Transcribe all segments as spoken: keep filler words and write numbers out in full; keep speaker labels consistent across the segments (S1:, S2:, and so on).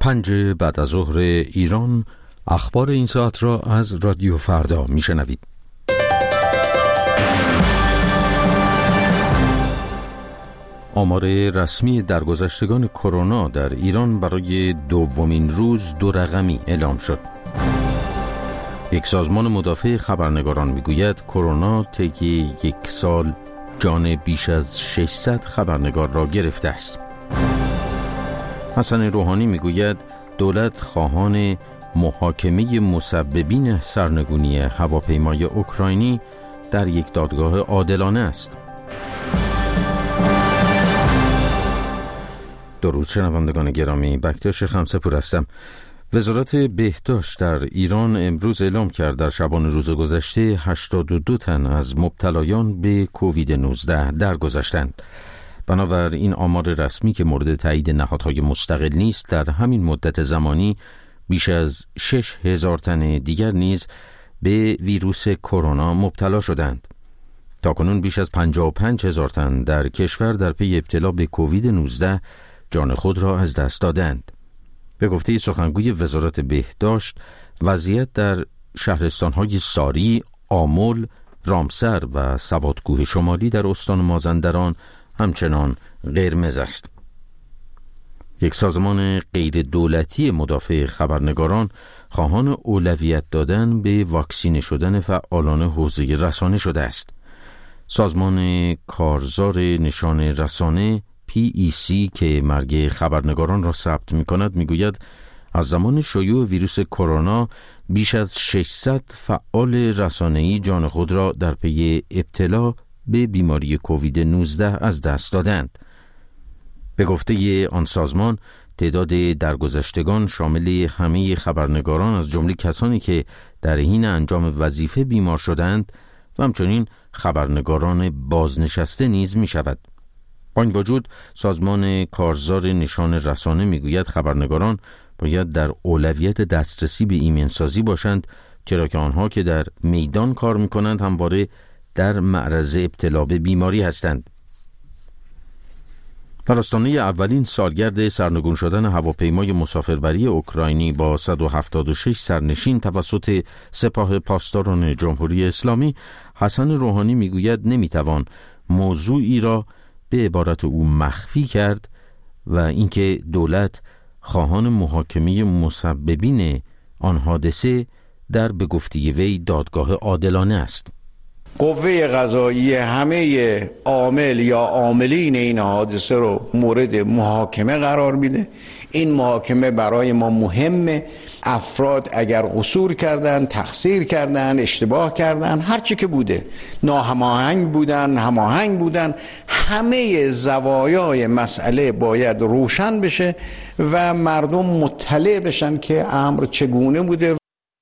S1: پنج بعد از ظهر ایران، اخبار این ساعت را از رادیو فردا میشنوید. آمار رسمی درگذشتگان کرونا در ایران برای دومین روز دو رقمی اعلام شد. یک سازمان مدافع خبرنگاران میگوید کرونا طی یک سال جان بیش از ششصد خبرنگار را گرفته است. حسن روحانی میگوید دولت خواهان محاکمه مسببین سرنگونی هواپیمای اوکراینی در یک دادگاه عادلانه است. درود شنوندگان گرامی، بکتاش خمسه‌پور هستم. وزارت بهداشت در ایران امروز اعلام کرد در شبان روز گذشته هشتاد و دو تن از مبتلایان به کووید نوزده درگذشتند. بنابر این آمار رسمی که مورد تایید نهادهای مستقل نیست، در همین مدت زمانی بیش از شش هزار تن دیگر نیز به ویروس کرونا مبتلا شدند. تاکنون بیش از پنجاه و پنج هزار تن در کشور در پی ابتلا به کووید نوزده جان خود را از دست دادند. به گفته سخنگوی وزارت بهداشت، وضعیت در شهرستان‌های ساری، آمل، رامسر و سوادکوه شمالی در استان مازندران همچنان قرمز است. یک سازمان غیر دولتی مدافع خبرنگاران خواهان اولویت دادن به واکسینه شدن فعالان حوزه رسانه شده است. سازمان کارزار نشان رسانه پی ای سی که مرگ خبرنگاران را ثبت می‌کند میگوید از زمان شیوع ویروس کرونا بیش از ششصد فعال رسانه‌ای جان خود را در پی ابتلا به بیماری کووید نوزده از دست دادند. به گفته آن سازمان، تعداد درگذشتگان شامل همه خبرنگاران از جمله کسانی که در حین انجام وظیفه بیمار شدند و همچنین خبرنگاران بازنشسته نیز می شود. با این وجود سازمان کارزار نشان رسانه می گوید خبرنگاران باید در اولویت دسترسی به ایمنسازی باشند، چرا که آنها که در میدان کار می کنند همواره در معرض ابتلا به بیماری هستند. در آستانه اولین سالگرد سرنگون شدن هواپیمای مسافربری اوکراینی با صد و هفتاد و شش سرنشین توسط سپاه پاسداران جمهوری اسلامی، حسن روحانی میگوید نمیتوان موضوعی را به عبارت او مخفی کرد و اینکه دولت خواهان محاکمه مسببین آن حادثه در به گفته وی دادگاه عادلانه است.
S2: قوه قضاییه همه عامل یا عاملین این حادثه رو مورد محاکمه قرار میده. این محاکمه برای ما مهمه. افراد اگر قصور کردن، تقصیر کردن، اشتباه کردن، هر چی که بوده، ناهماهنگ بودن، هماهنگ بودن، همه زوایای مسئله باید روشن بشه و مردم مطلع بشن که امر چگونه بوده.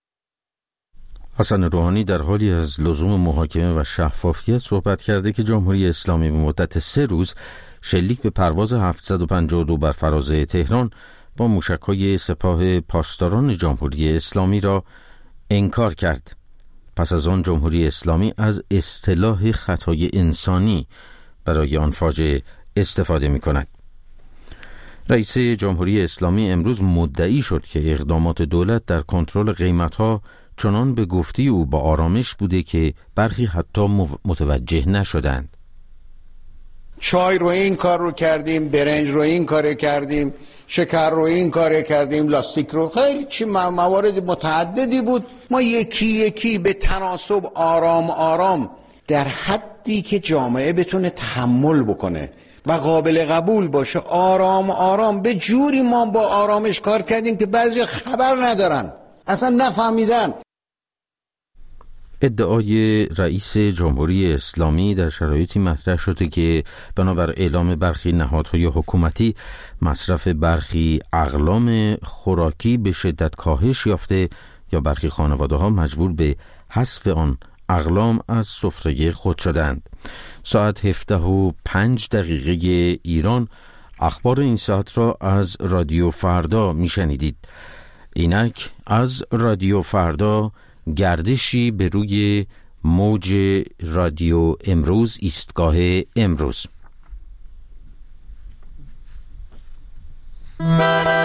S1: حسن روحانی در حالی از لزوم محاکمه و شفافیت صحبت کرده که جمهوری اسلامی به مدت سه روز شلیک به پرواز هفتصد و پنجاه و دو بر فراز تهران با موشک‌های سپاه پاسداران جمهوری اسلامی را انکار کرد. پس از آن جمهوری اسلامی از اصطلاح خطای انسانی برای آن فاجعه استفاده می‌کند. رئیس جمهوری اسلامی امروز مدعی شد که اقدامات دولت در کنترل قیمت‌ها چنان به گفته او با آرامش بوده که برخی حتی متوجه نشدند.
S2: چای رو این کار رو کردیم، برنج رو این کار کردیم، شکر رو این کار کردیم، لاستیک رو، خیلی چی موارد متعددی بود. ما یکی یکی به تناسب آرام آرام در حدی که جامعه بتونه تحمل بکنه و قابل قبول باشه، آرام آرام به جوری ما با آرامش کار کردیم که بعضی خبر ندارن، اصلا نفهمیدن.
S1: ادعای رئیس جمهوری اسلامی در شرایطی مطرح شده که بنابر اعلام برخی نهادهای حکومتی مصرف برخی اقلام خوراکی به شدت کاهش یافته یا برخی خانواده‌ها مجبور به حذف آن اقلام از سفره خود شدند. ساعت هفده و پنج دقیقه ایران اخبار این ساعت را از رادیو فردا میشنیدید. اینک از رادیو فردا گردشی به روی موج رادیو امروز، ایستگاه امروز.